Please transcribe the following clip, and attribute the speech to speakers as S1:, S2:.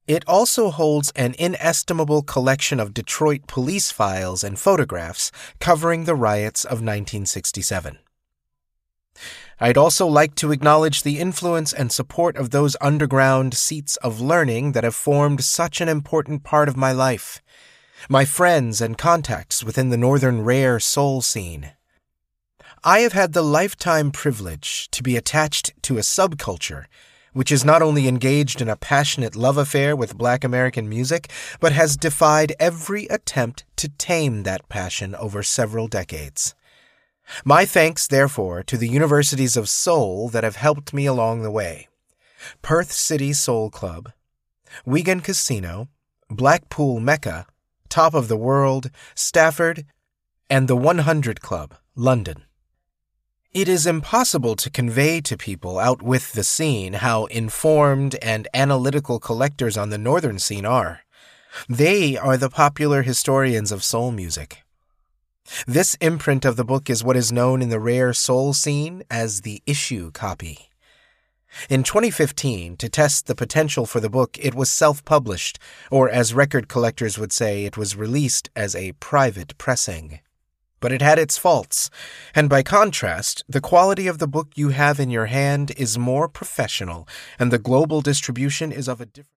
S1: It also holds an inestimable collection of Detroit police files and photographs covering the riots of 1967. I'd also like to acknowledge the influence and support of those underground seats of learning that have formed such an important part of my life, my friends and contacts within the northern rare soul scene. I have had the lifetime privilege to be attached to a subculture which is not only engaged in a passionate love affair with Black American music, but has defied every attempt to tame that passion over several decades. My thanks, therefore, to the universities of soul that have helped me along the way: Perth City Soul Club, Wigan Casino, Blackpool Mecca, Top of the World, Stafford, and the 100 Club, London. It is impossible to convey to people out with the scene how informed and analytical collectors on the northern scene are. They are the popular historians of soul music. This imprint of the book is what is known in the rare soul scene as the issue copy. In 2015, to test the potential for the book, it was self-published, or as record collectors would say, it was released as a private pressing. But it had its faults, and by contrast, the quality of the book you have in your hand is more professional, and the global distribution is of a different